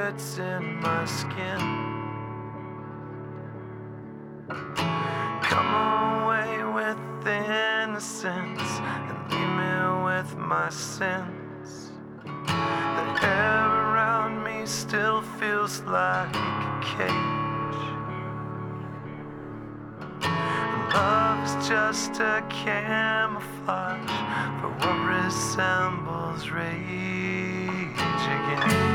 bullets in my skin. Come away with innocence and leave me with my sins. The air around me still feels like a cage. Love is just a camouflage for what resembles rage again.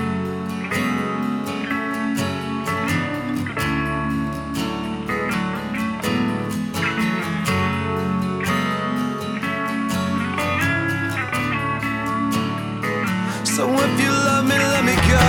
So if you love me, let me go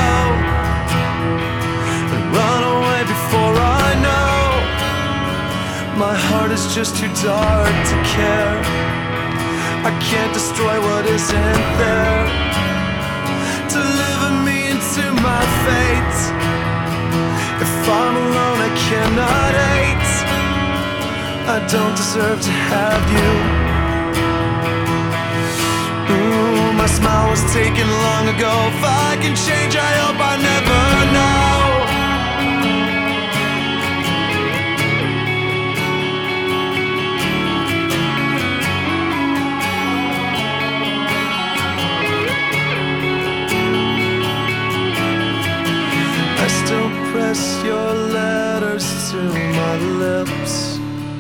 and run away before I know. My heart is just too dark to care. I can't destroy what isn't there. Deliver me into my fate. If I'm alone, I cannot hate. I don't deserve to have you. My smile was taken long ago. If I can change, I hope I never know. I still press your letters to my lips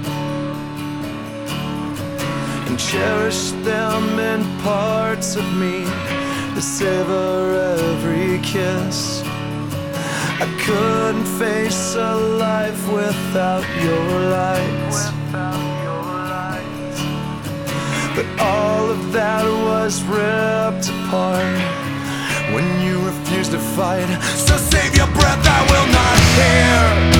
and cherish them in parts of me that savor every kiss. I couldn't face a life without your light. But all of that was ripped apart when you refused to fight. So save your breath, I will not hear.